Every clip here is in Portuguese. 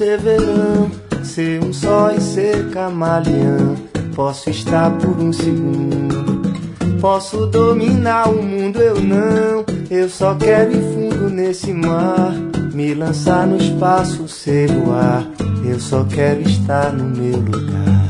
ser verão, ser um só e ser camaleão. Posso estar por um segundo, posso dominar o mundo, eu não. Eu só quero ir fundo nesse mar, me lançar no espaço, ser voar. Eu só quero estar no meu lugar.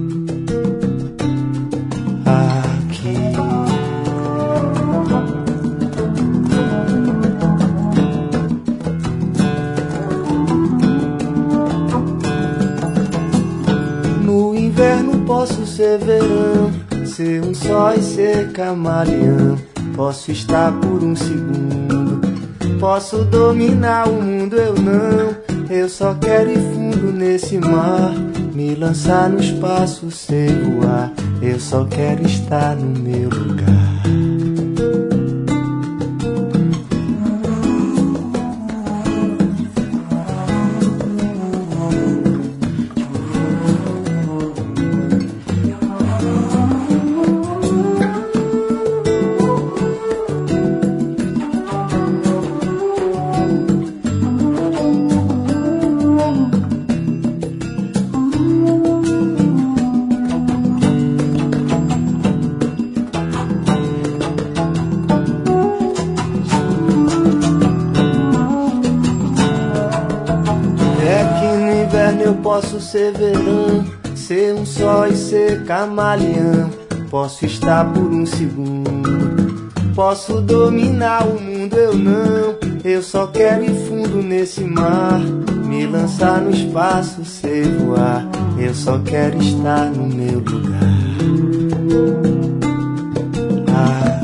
Posso ser verão, ser um só e ser camaleão. Posso estar por um segundo, posso dominar o mundo, eu não. Eu só quero ir fundo nesse mar, me lançar no espaço, ser voar. Eu só quero estar no meu lugar. Posso ser verão, ser um só e ser camaleão. Posso estar por um segundo, posso dominar o mundo, eu não. Eu só quero ir fundo nesse mar, me lançar no espaço, ser voar. Eu só quero estar no meu lugar.